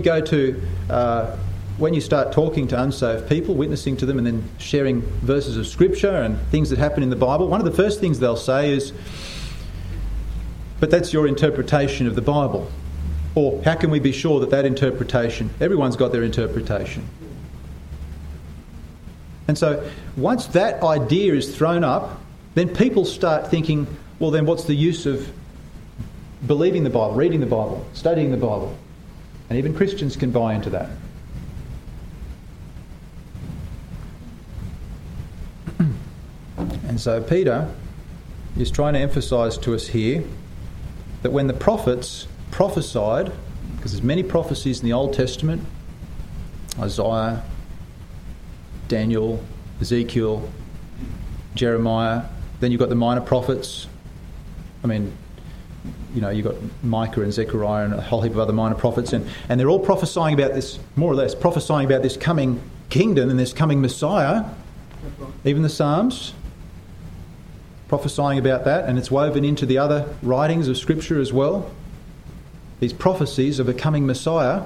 you start talking to unsaved people, witnessing to them and then sharing verses of scripture and things that happen in the Bible, one of the first things they'll say is, but that's your interpretation of the Bible. Or how can we be sure that interpretation, everyone's got their interpretation. And so once that idea is thrown up, then people start thinking, well then what's the use of believing the Bible, reading the Bible, studying the Bible? And even Christians can buy into that. And so Peter is trying to emphasise to us here that when the prophets prophesied, because there's many prophecies in the Old Testament, Isaiah, Daniel, Ezekiel, Jeremiah, then you've got the minor prophets. You've got Micah and Zechariah and a whole heap of other minor prophets, and they're all prophesying about this, more or less, prophesying about this coming kingdom and this coming Messiah. Even the Psalms, prophesying about that, and it's woven into the other writings of Scripture as well. These prophecies of a coming Messiah.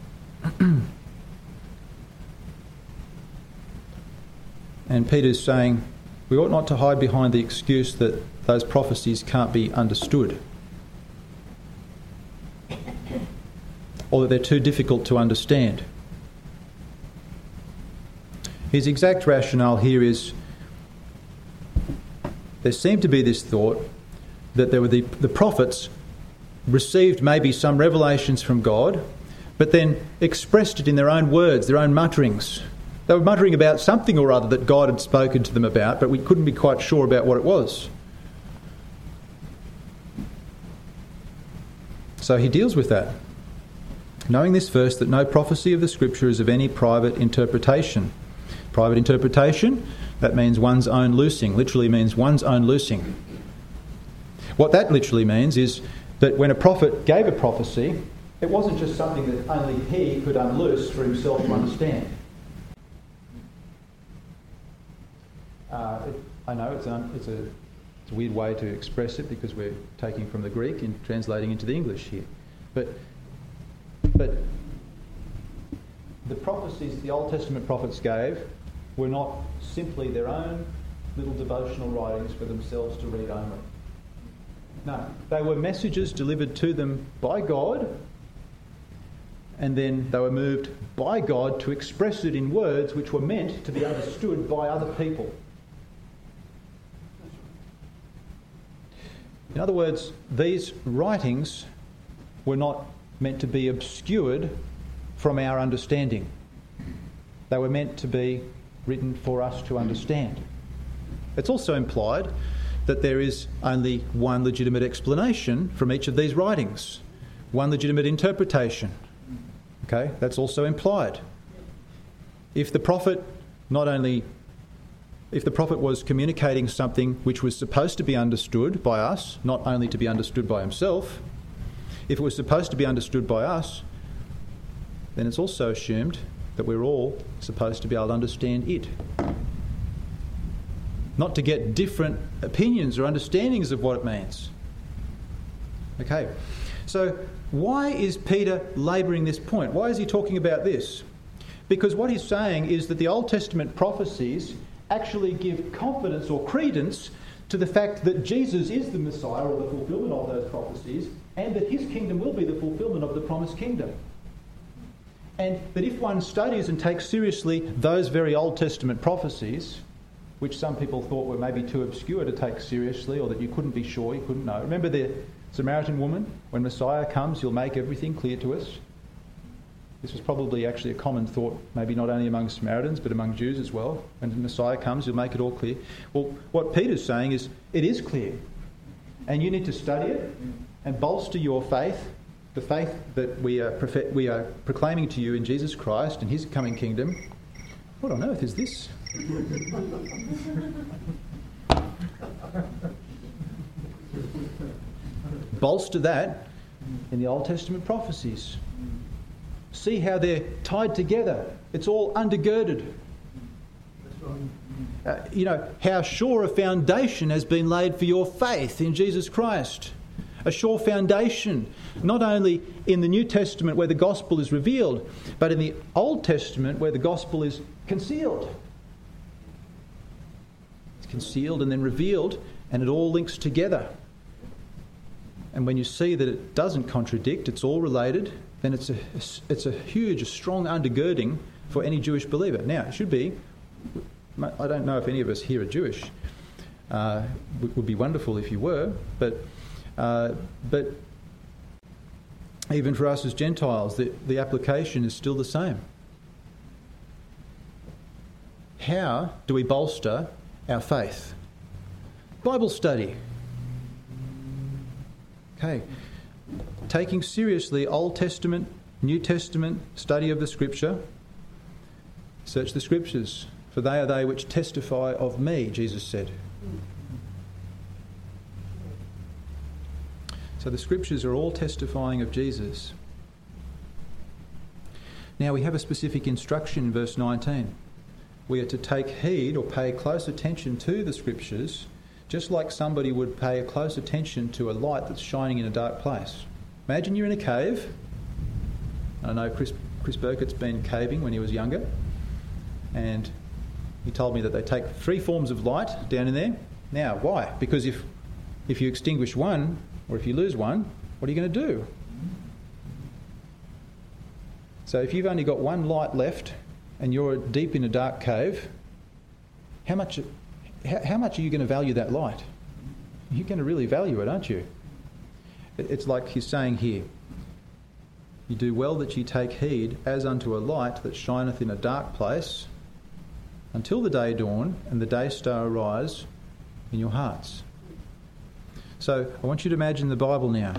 And Peter's saying we ought not to hide behind the excuse that those prophecies can't be understood, or that they're too difficult to understand. His exact rationale here is there seemed to be this thought that there were the prophets received maybe some revelations from God, but then expressed it in their own words, their own mutterings. They were muttering about something or other that God had spoken to them about, but we couldn't be quite sure about what it was. So he deals with that, knowing this first, that no prophecy of the Scripture is of any private interpretation. Private interpretation, that means one's own loosing, literally means one's own loosing. What that literally means is that when a prophet gave a prophecy, it wasn't just something that only he could unloose for himself to understand. I know it's a weird way to express it because we're taking from the Greek and translating into the English here. But the prophecies the Old Testament prophets gave were not simply their own little devotional writings for themselves to read only. No, they were messages delivered to them by God, and then they were moved by God to express it in words which were meant to be understood by other people. In other words, these writings were not meant to be obscured from our understanding. They were meant to be written for us to understand. It's also implied that there is only one legitimate explanation from each of these writings, one legitimate interpretation. Okay, that's also implied. If the prophet was communicating something which was supposed to be understood by us, not only to be understood by himself, if it was supposed to be understood by us, then it's also assumed that we're all supposed to be able to understand it. Not to get different opinions or understandings of what it means. Okay, so why is Peter labouring this point? Why is he talking about this? Because what he's saying is that the Old Testament prophecies actually give confidence or credence to the fact that Jesus is the Messiah or the fulfilment of those prophecies, and that his kingdom will be the fulfilment of the promised kingdom. And that if one studies and takes seriously those very Old Testament prophecies, which some people thought were maybe too obscure to take seriously, or that you couldn't be sure, you couldn't know. Remember the Samaritan woman? When Messiah comes, he'll make everything clear to us. This was probably actually a common thought, maybe not only among Samaritans, but among Jews as well. When the Messiah comes, he'll make it all clear. Well, what Peter's saying is, it is clear. And you need to study it and bolster your faith, the faith that we are proclaiming to you in Jesus Christ and his coming kingdom. What on earth is this? Bolster that in the Old Testament prophecies. See how they're tied together. It's all undergirded. How sure a foundation has been laid for your faith in Jesus Christ. A sure foundation, not only in the New Testament where the gospel is revealed, but in the Old Testament where the gospel is concealed. It's concealed and then revealed, and it all links together. And when you see that it doesn't contradict, it's all related, then it's a huge, strong undergirding for any Jewish believer. Now, it should be, I don't know if any of us here are Jewish. It would be wonderful if you were, but even for us as Gentiles, the application is still the same. How do we bolster our faith? Bible study. Okay. Taking seriously Old Testament, New Testament study of the Scripture. Search the Scriptures, for they are they which testify of me, Jesus said. So the Scriptures are all testifying of Jesus. Now we have a specific instruction in verse 19. We are to take heed or pay close attention to the Scriptures, just like somebody would pay a close attention to a light that's shining in a dark place. Imagine you're in a cave. I know Chris Burkett's been caving when he was younger, and he told me that they take 3 forms of light down in there. Now, why? Because if you extinguish one, or if you lose one, what are you going to do? So if you've only got one light left and you're deep in a dark cave, how much are you going to value that light? You're going to really value it, aren't you? It's like he's saying here, you do well that ye take heed as unto a light that shineth in a dark place until the day dawn and the day star arise in your hearts. So I want you to imagine the Bible now.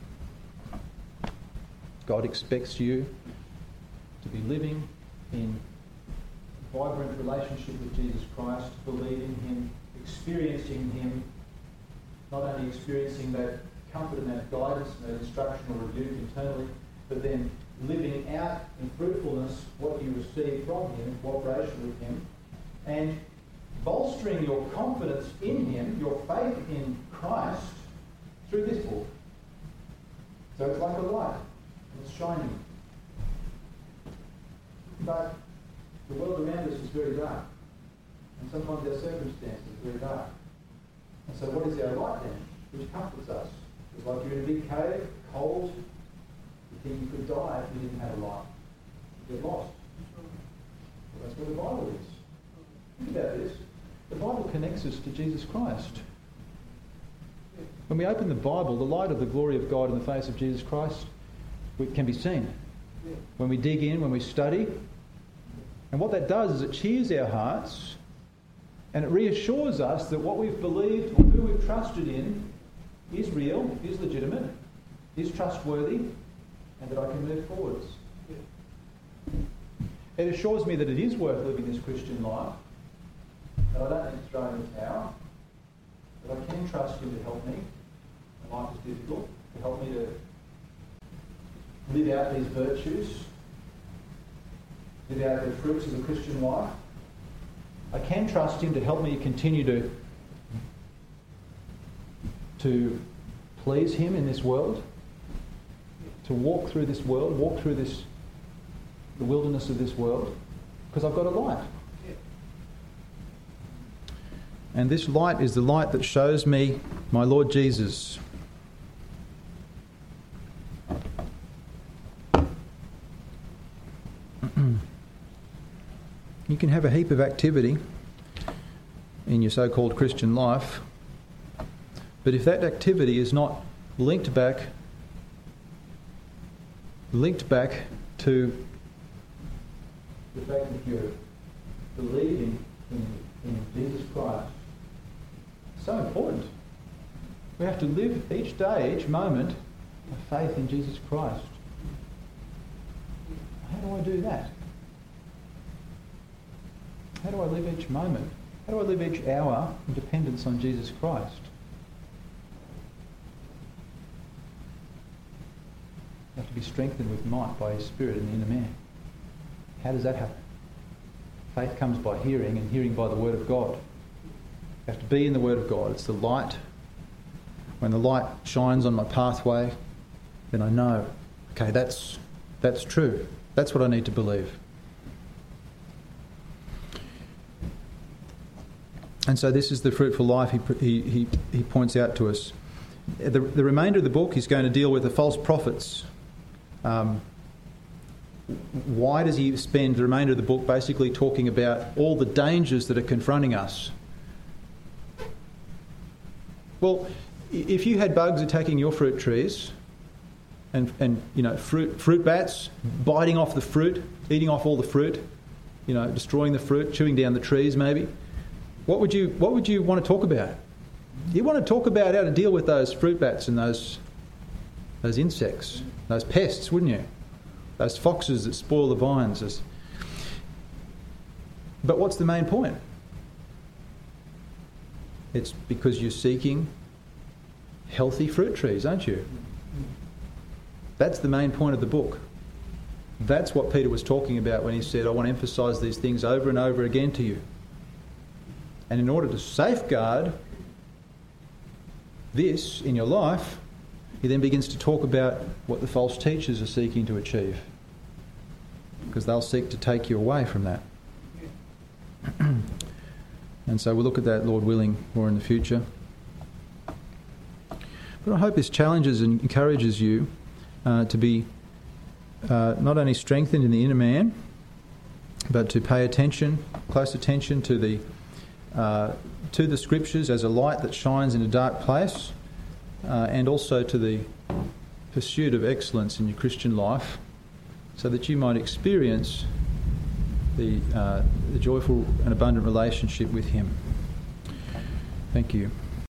God expects you to be living in a vibrant relationship with Jesus Christ, believing him, experiencing him, not only experiencing that comfort and that guidance and that instruction or rebuke internally, but then living out in fruitfulness what you receive from him in cooperation with him, and bolstering your confidence in him, your faith in Christ, through this book. So it's like a light, and it's shining. But the world around us is very dark, and sometimes our circumstances are very dark. And so what is our light then, which comforts us? It's like you're in a big cave, cold, you then you could die if you didn't have a light. You get lost. Well, that's where the Bible is. Think about this. The Bible connects us to Jesus Christ. When we open the Bible, the light of the glory of God in the face of Jesus Christ can be seen. When we dig in, when we study. And what that does is it cheers our hearts and it reassures us that what we've believed or who we've trusted in is real, is legitimate, is trustworthy, and that I can move forwards. It assures me that it is worth living this Christian life, that I don't need to throw in the towel, that I can trust Him to help me when life is difficult, to help me to live out these virtues, live out the fruits of the Christian life. I can trust Him to help me continue to please Him in this world, to walk through this world, walk through the wilderness of this world, because I've got a light. And this light is the light that shows me my Lord Jesus. You can have a heap of activity in your so-called Christian life, but if that activity is not linked back to the fact that you're believing in Jesus Christ, it's so important. We have to live each day, each moment, of faith in Jesus Christ. How do I do that? How do I live each moment? How do I live each hour in dependence on Jesus Christ? You have to be strengthened with might by His Spirit in the inner man. How does that happen? Faith comes by hearing, and hearing by the Word of God. You have to be in the Word of God. It's the light. When the light shines on my pathway, then I know, okay, that's true. That's what I need to believe. And so this is the fruitful life he points out to us. The remainder of the book is going to deal with the false prophets. Why does he spend the remainder of the book basically talking about all the dangers that are confronting us? Well, if you had bugs attacking your fruit trees and fruit bats biting off the fruit, eating off all the fruit, destroying the fruit, chewing down the trees maybe, what would you want to talk about? You want to talk about how to deal with those fruit bats and those insects, those pests, wouldn't you? Those foxes that spoil the vines. But what's the main point? It's because you're seeking healthy fruit trees, aren't you? That's the main point of the book. That's what Peter was talking about when he said, I want to emphasise these things over and over again to you. And in order to safeguard this in your life, he then begins to talk about what the false teachers are seeking to achieve, because they'll seek to take you away from that. And so we'll look at that, Lord willing, more in the future. But I hope this challenges and encourages you to be not only strengthened in the inner man, but to pay attention, close attention to the Scriptures as a light that shines in a dark place, and also to the pursuit of excellence in your Christian life, so that you might experience the joyful and abundant relationship with Him. Thank you.